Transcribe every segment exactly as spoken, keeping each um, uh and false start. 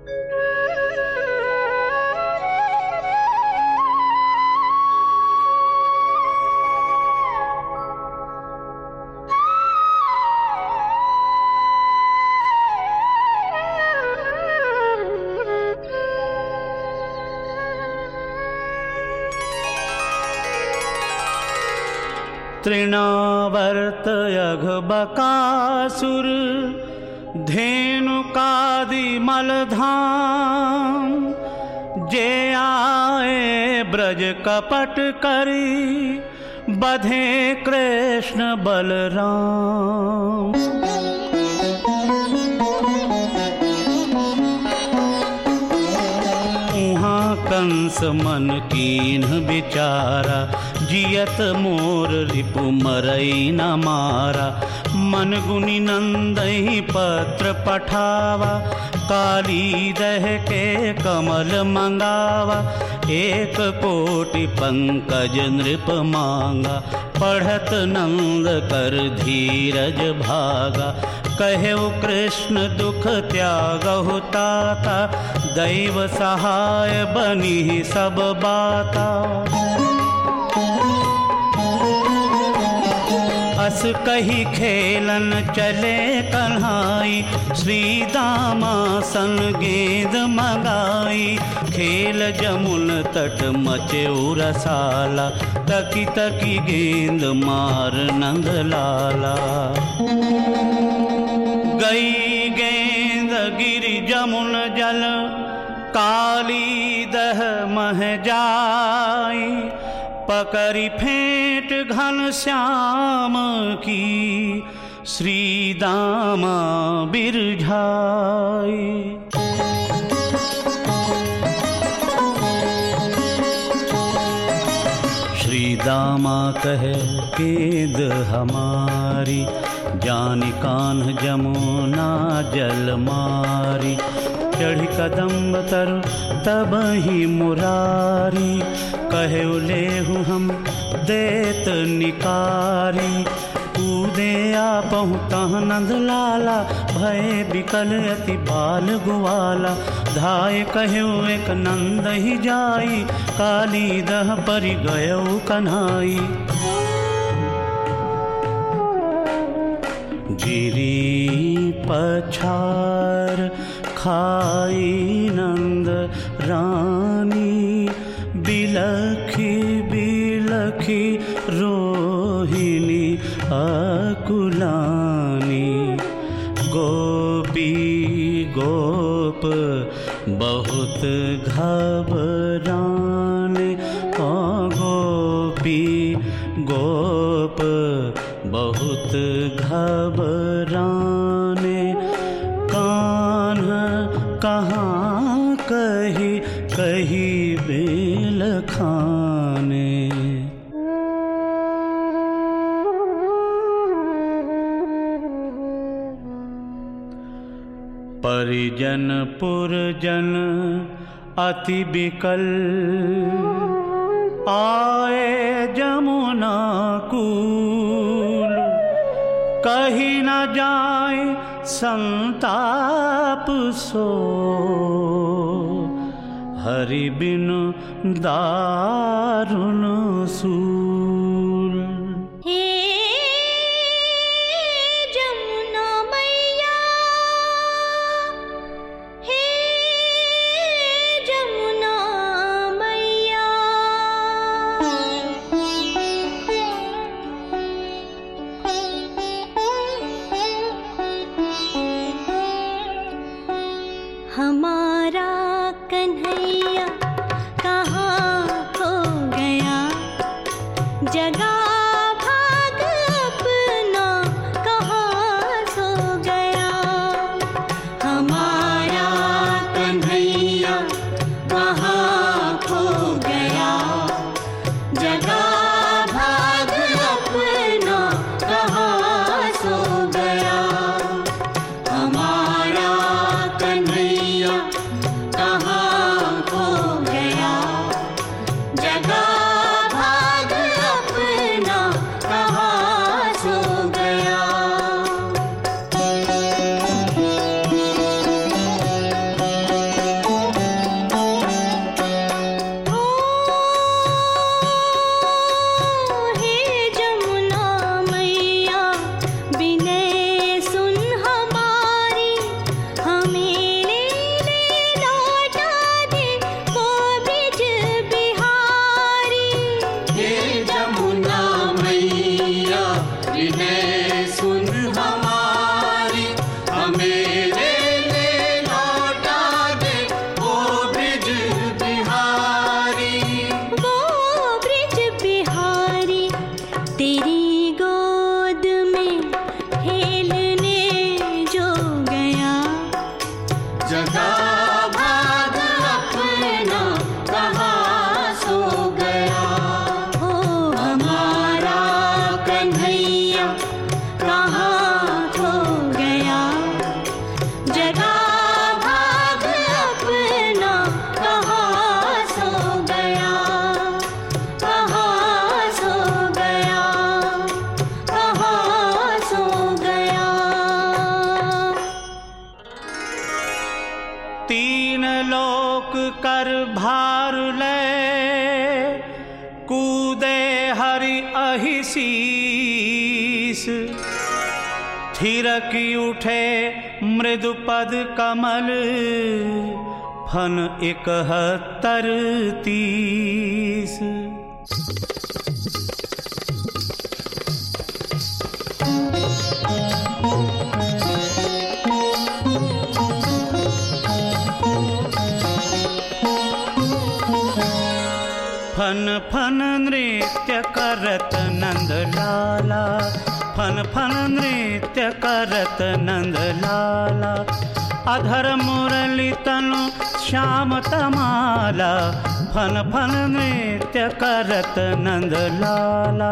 तृणावर्तयघबकासुर धेनुकादिमलधाम जे आए ब्रज कपट करी बधे कृष्ण बलराम। कंस मन कीन्ह विचारा जियत मोर रिपु मरई न मारा। मन गुनि नंदहि पत्र पठावा काली दह के कमल मंगावा। एक कोटि पंकज नृप मांगा पढ़त नंद कर धीरज भागा। कहेउ कृष्ण दुख त्यागहु ताता दैव सहाय बनी सब बाता। अस कही खेलन चले कन्हाई श्री दामासन गेंद मंगाई। खेल जमुन तट मचे रसाला तकी तकी गेंद मार नंद लाला। गई गेंद गिरि जमुन जल काली दह मह जाई। पकड़ी फेंट घन श्याम की श्री दामा बिरझाई। श्री दामा कहे गेंद हमारी जानि कान्ह जमुना जल मारी। चढ़ी कदम्ब तरु तब ही मुरारी कहे लेहु हम देत निकारी। कूदे आपहु तह नंद लाला भय बिकल अति बाल गुवाला। धाय कहु एक नंद ही जाई काली दह परि गयौ कन्हाई। गिरी पछार खाई नंद रानी बिलखी बिलखी रोहिणी अकुलानी। गोपी गोप बहुत घबराने गोपी गोप बहुत घबराने। कान्ह कहाँ कही कही बेल खाने। परिजन पुरजन अति बिकल आए जमुना कूल। कही न जाए संताप सो हरि बिनु दारुण सूल। हमारा कन्हैया कहाँ खो गया। जगा भाग अपना कहाँ सो गया। हमारा कन्हैया कहाँ खो गया। जगा भाग अपना कहाँ सो गया। हमारा कन्हैया कहाँ खो जगा भाग अपना कहाँ सो गया। हो हमारा कन्हैया कहाँ खो गया। जगा भाग अपना कहाँ सो गया। कहाँ सो गया। कहाँ सो गया। तीन लोक कर भार ले कूदे हरि अहि शीस। थिरकी उठे मृदु पद कमल फन इकहत्तर तीस। फन फन नृत्य करत नंद लाला। फन फन नृत्य करत नंद लाला। अधर मुरली तनु श्याम तमाला। फन फन नृत्य करत नंद लाला।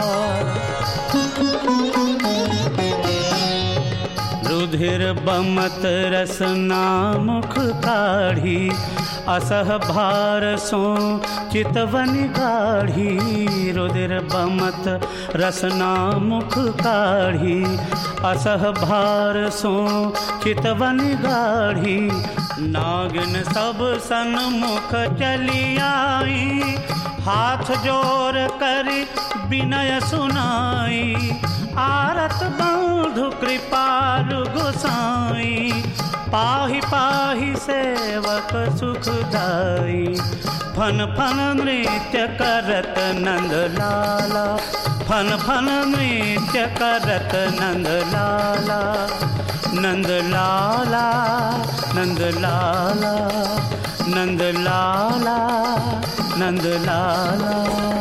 रुधिर बमत रसना मुख काढ़ी। असह भार सो चितवनि गाढ़ी। रुधिर बमत रसना मुख काढ़ी। असह भार सो चितवनि गाढ़ी। नागिन सब सन्मुख चली आई। हाथ जोर कर विनय सुनाई। आरत बंधु कृपालु गोसाई। पाहि पाहि सेवक सुखदाई। फन फन नृत्य करत नंद लाला। फन फन नृत्य करत नंद लाला। नंद लाला नंद लाला नंद लाला नंद लाला।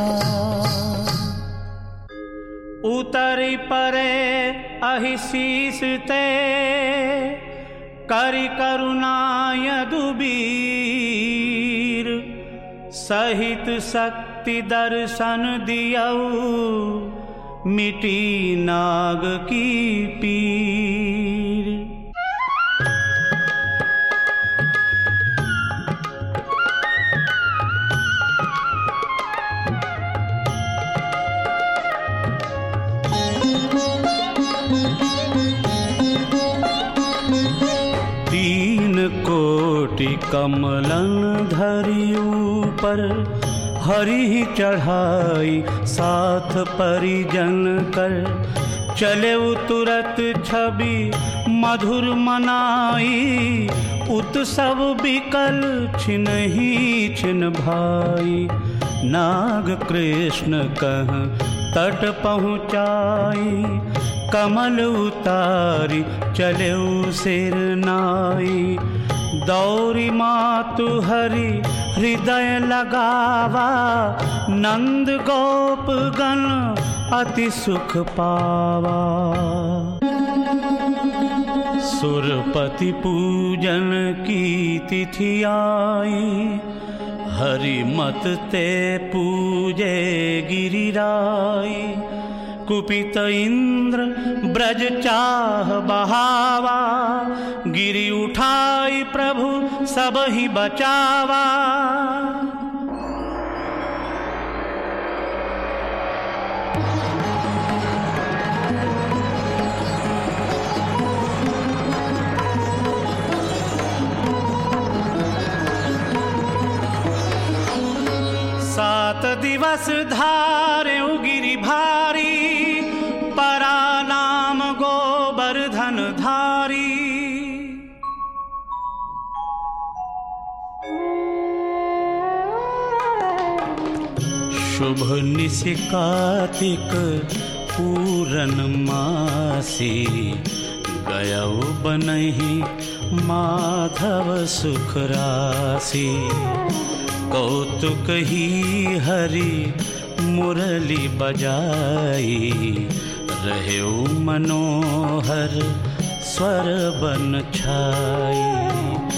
उतरी परे अहि शीस ते करि करुणा यदुबीर। सहित शक्ति दर्शन दियऊ मिटी नाग की पीर। कोटि कमलन धरि ऊपर। हरि चढ़ाई साथ परिजन कर। चले तुरत छवि मधुर मनाई। उत्सव बिकल छिनहि छिन भाई। नाग कृष्ण कह तट पहुँचाई। कमल उतारी चले सिर नाई। दौरी मातु हरि हृदय लगावा। नंद गोप गण अति सुख पावा। सुरपति पूजन की तिथि आई। हरि मत ते पूजे गिरिराई। कुपित इंद्र ब्रज चाह बहावा। गिरि उठाई प्रभु सब ही बचावा। सात दिवस धारे गिरि भारी। परा नाम गोवर्धन धारी। शुभ निशि कार्तिक पूरन मासी। गयौ बनहि माधव सुख राशि। कौतुक ही हरि मुरली बजाई। रहेउ मनोहर स्वर बन छाई।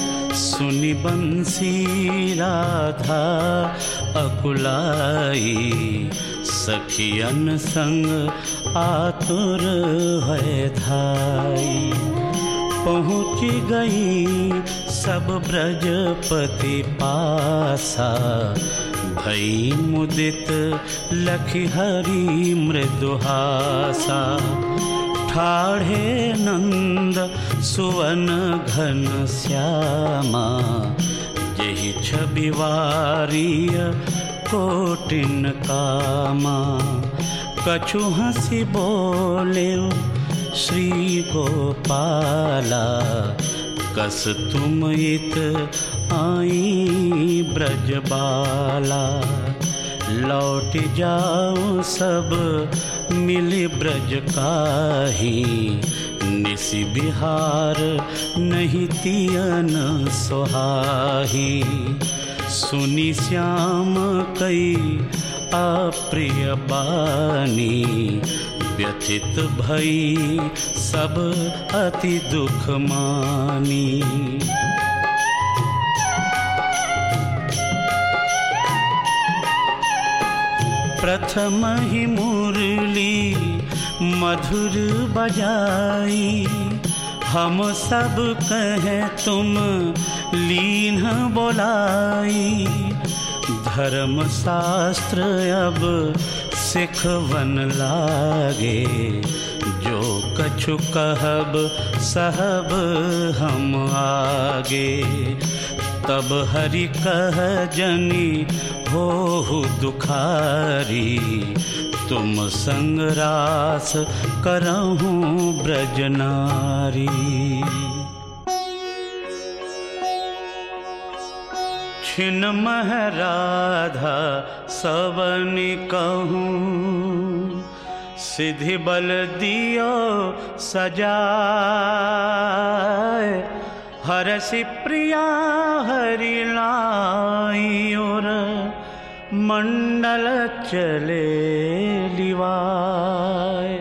सुनि बंसी राधा अकुलाई, सखियन संग आतुर है धाई। पहुँच गई सब ब्रजपति पासा, भई मुदित लखी हरि मृदुहासा। ठाढ़े नंद सुवन घन श्यामा, यही छवि वारिय कोटिन कामा। कछु हंसी बोले श्री गोपाला, कस तुम इत आई ब्रजबाला। लौट जाओ सब मिली ब्रज काही, निसि बिहार नहीं तियन सोहाही। सुनि श्याम कई अप्रिय बानी, व्यथित भई सब अति दुख मानी। प्रथम ही मुरली मधुर बजाई, हम सब कहें तुम लीन बोलाई। धर्म शास्त्र अब सिखवन लागे, जो कछु कहब सहब हम आगे। तब हरि कह जनी होहु दुखारी, तुम संग रास करहूँ ब्रजनारी। छिन्मह राधा सवनि कहूँ, सिद्धि बल दियो सजाए। हरसि प्रिया हरि लाई, और मंडल चले लिवाए।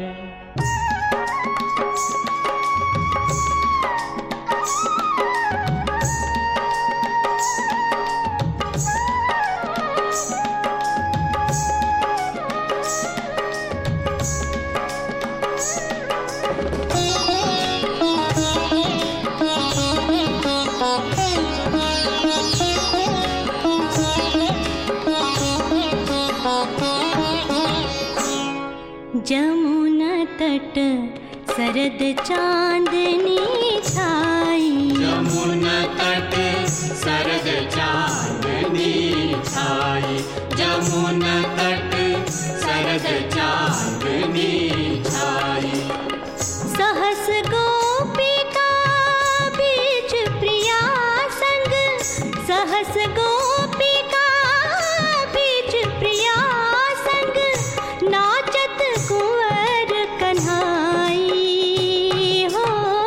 जमुना तट शरद चांदनी छाई, जमुना तट शरद चांदनी छाई। जमुना तट शरद चांदनी छाई। सहस गोपिका बीच प्रिया संग, सहस गोपिका बीच प्रिया संग, नाचत कुंवर कन्हाई हो।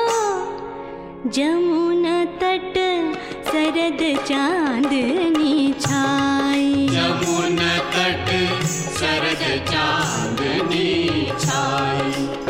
जमुना तट शरद चांदनी छाई, जमुना तट शरद चांदनी छाई।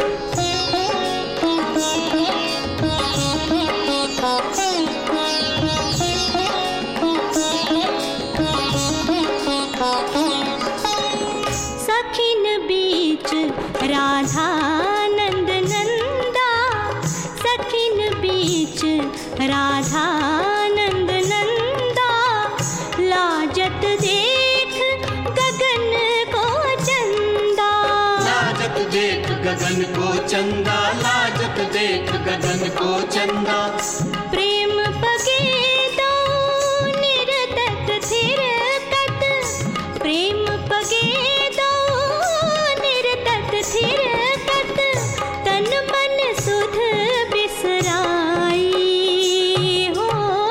सखिन बीच राधा नंद नंदा, सखिन बीच राधा नंद नंदा। लाजत देख गगन को चंदा, लाजत देख गगन को चंदा, लाजत देख गगन को चंदा। प्रेम पगे दो निरतत थिरकत, प्रेम पगे दो निरतत थिरकत। तन मन सुध बिसराई हो।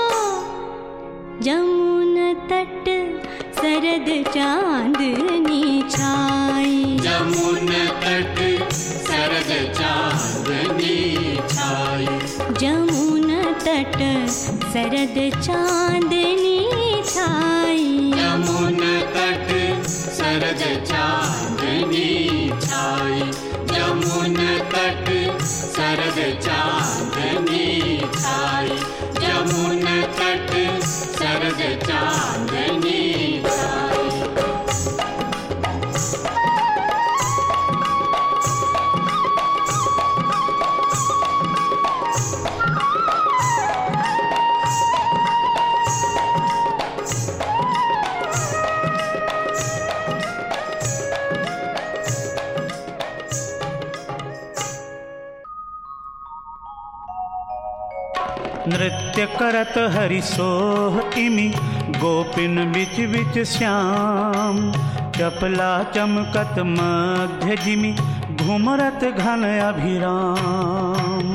जमुना तट शरद चांदनी छाई, जमुना तट शरद चांदनी छाई। जमुना तट शरद चांदनी छाई, जमुना तट शरद चांदनी छाई। जमुना तट शरद चांदनी छाई। जमुना तट नृत्य करत हरि सोह इमि गोपिन बिच बिच श्याम चपला चमकत मध्य जिमि घुमरत घन अभिराम।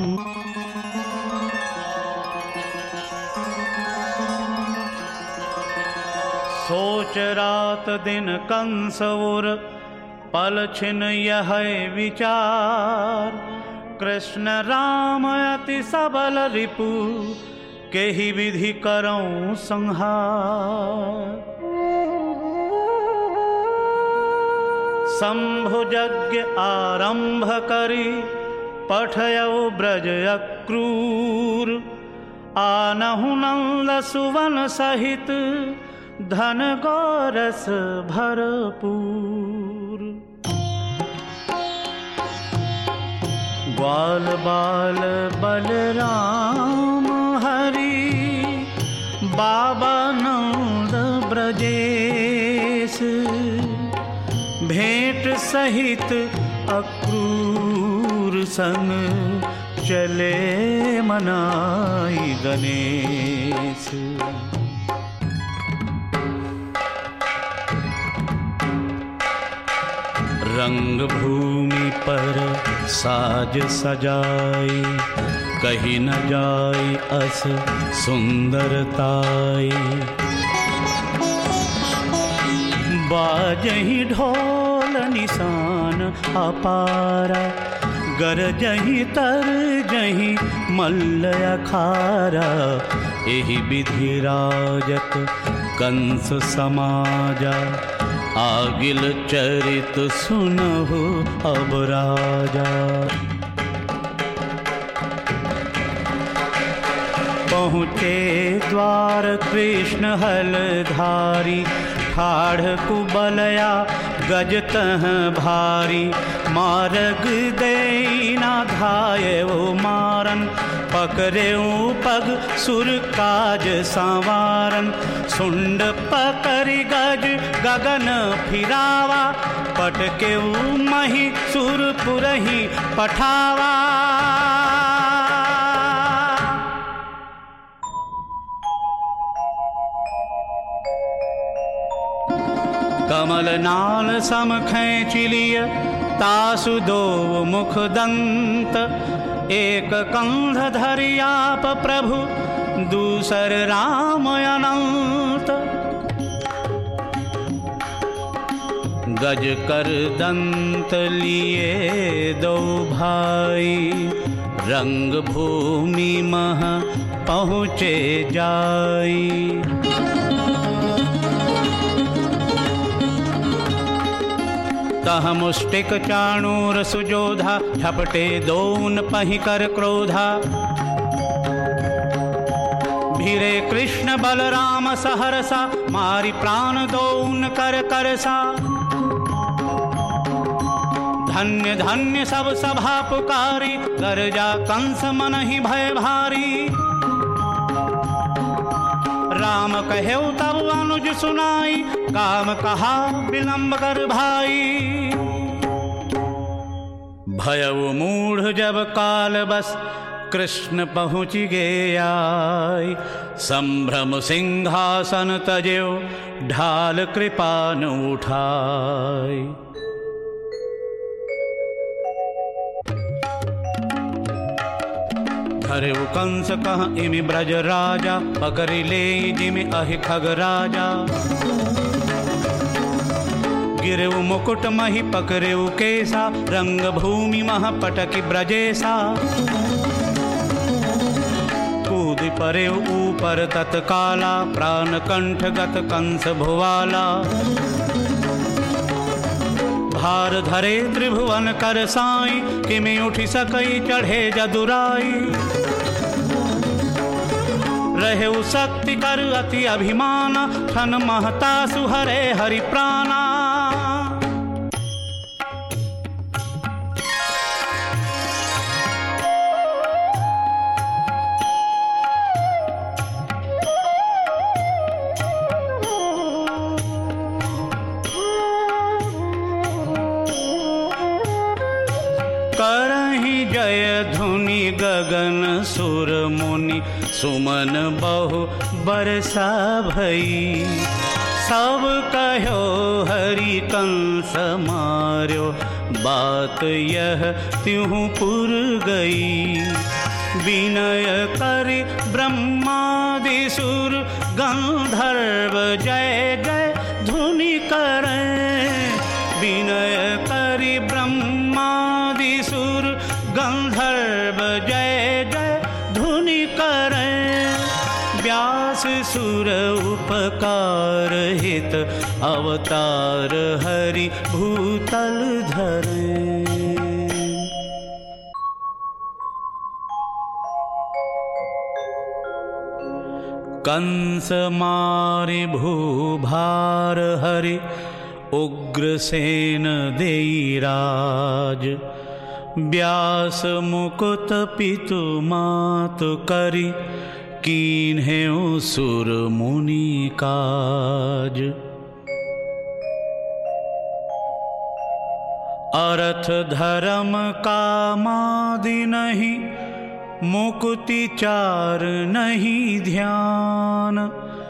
सोच रात दिन कंस उर पल छिन यह विचार कृष्ण राम अति सबल रिपु केहि विधि करऊं संहार। शंभु यज्ञ आरंभ करी पठयऊ ब्रज अक्रूर आनहु नंद सुवन सहित धन गौरस भरपूर। ग्वाल बाल बलराम हरि बाबा नंद ब्रजेश भेंट सहित अक्रूर संग चले मनाई गणेश। रंग भूमि पर साज सजाई कहीं न जाई अस सुंदरताई। बाजही ढोल निशान अपारा गरजही तरजही मल्ल अखारा। एहि विधि राजत कंस समाजा आगिल चरित सुनहु अब राजा। पहुँचे द्वार कृष्ण हलधारी ठाढ़ कुबलया गजतह भारी। मारग देना धाये वो मारन पकड़े पग सुर काज संवारन। सुंड पकड़ी गज गगन फिरावा पटके मही सुर पुरही पठावा। कमल नाल सम खैंच लिय तासु दो मुख दंत। एक कंध धरियाप प्रभु दूसर राम अनंत। गज कर दंत लिए दो भाई रंग भूमि मह पहुँचे जाई। तह मुष्टिक चाणूर सुजोधा झपटे दोन पहि कर क्रोधा। भिरे कृष्ण बलराम सहरसा मारी प्राण दोन कर करसा। धन्य धन्य सब सभा पुकारी गर्जा कंस मन ही भय भारी। राम कहेउ तब अनुज सुनाई काम कहा विलंब कर भाई। भयउ मूढ़ जब काल बस कृष्ण पहुँच गे आई। संभ्रम सिंहासन तजेउ ढाल कृपा न उठाई। धरे कंस कह इमि ब्रज राजा पकड़ि ले जिमि अहि खग राजा। गिरेउ मुकुट मही पकड़ेउ केसा रंग भूमि मह पटकि ब्रजेसा। कूद परेउ ऊपर तत्काला प्राण कंठ गत कंस भुवाला। भार धरे त्रिभुवन कर साई किमि उठि सकई चढ़े जदुराई। रहेउ शक्ति कर अति अभिमाना ठन महता सुहरे हरि प्राणा। करहि जय धुनि गगन सुर मुनि सुमन बहु बरसा भई। सब कहो हरि कंस मार्यो, बात यह त्यों पुर गई। विनय करि ब्रह्मादि सुर, गंधर्व जय जय धुनि करें। विनय करि ब्रह्मादि सुर, गंधर्व जय जय धुनि करें। व्यास सुर उपकार हित, अवतार हरि भूतल धरे। कंस मारि भूभार हरि, उग्रसेन देई राज। व्यास मुकुत पितु मातु करि, कीन्हेउ सुर मुनि काज। अर्थ धर्म कामादि नहीं, मुकुति चार नहीं ध्यान।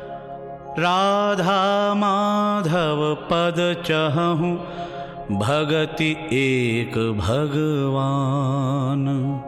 राधा माधव पद चहूँ, भगति एक भगवान।